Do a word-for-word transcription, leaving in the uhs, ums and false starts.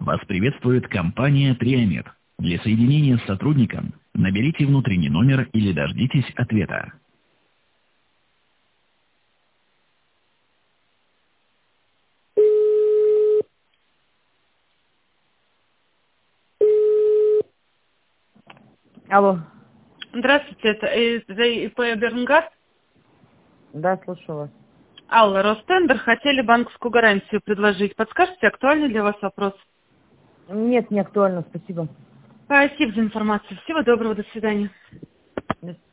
Вас приветствует компания Триомед. Для соединения с сотрудником наберите внутренний номер или дождитесь ответа. Алло. Здравствуйте, это из ИП Бернгард. Да, слушаю вас. Алла, Ростендер, хотели банковскую гарантию предложить. Подскажите, актуальный для вас вопрос? Нет, не актуально, спасибо. Спасибо за информацию. Всего доброго, до свидания. До свидания.